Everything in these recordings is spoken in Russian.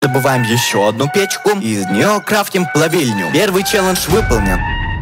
Добываем еще одну печку, из нее крафтим плавильню. Первый челлендж выполнен.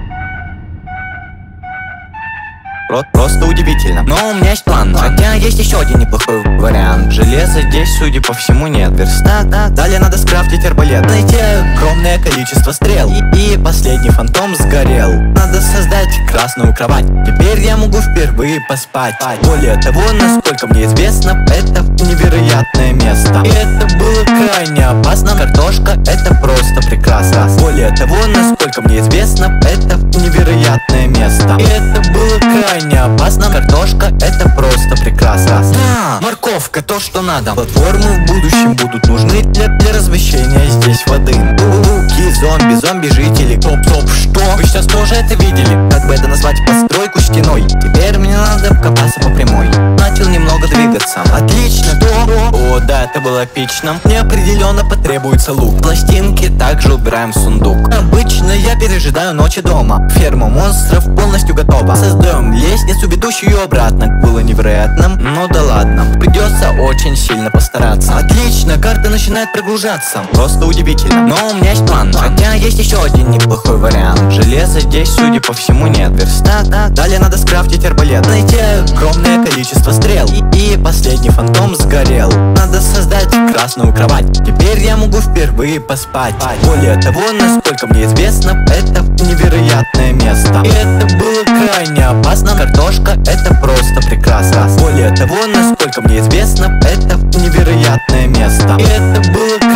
Просто удивительно. Но у меня есть план, хотя есть еще один неплохой вариант. Железа здесь, судя по всему, нет. Верстак, далее надо скрафтить арбалет, найти огромное количество стрел. И последний фантом сгорел. Надо создать красную кровать. Теперь я могу впервые поспать. Более того, насколько мне известно, это невероятное место. И это было крайне опасно. Картошка — это просто прекрасно. Более того, насколько мне известно, это невероятное место. И это было крайне опасно. Картошка — это просто прекрасно. Морковка — то, что надо. Платформы в будущем будут нужны для размещения здесь воды. Луки, зомби-жители. Стоп, что? Вы сейчас тоже это видели? Как бы это назвать? Постройку стеной. Теперь мне надо копаться по прямой. Начал немного двигаться. Отлично, О, да, это было эпично. Мне определенно потребуется лук. Пластинки также убираем в сундук. Обычно я пережидаю ночи дома. Ферма монстров полностью готова. Создаем лестницу, ведущую обратно. Было невероятно, но да ладно. Придется очень сильно постараться. Отлично, карта начинает прогружаться. Просто удивительно. Но у меня есть план, хотя есть еще один неплохой вариант. Железа здесь, судя по всему, нет. Верстак, далее надо скрафтить арбалет, найти огромное количество стрел. И последний фантом сгорел. Надо создать красную кровать. Теперь я могу впервые поспать. Более того, насколько мне известно, это невероятное место. И это было крайне опасно. Картошка — это просто прекрасно. Более того, насколько мне известно, это невероятное место. И это было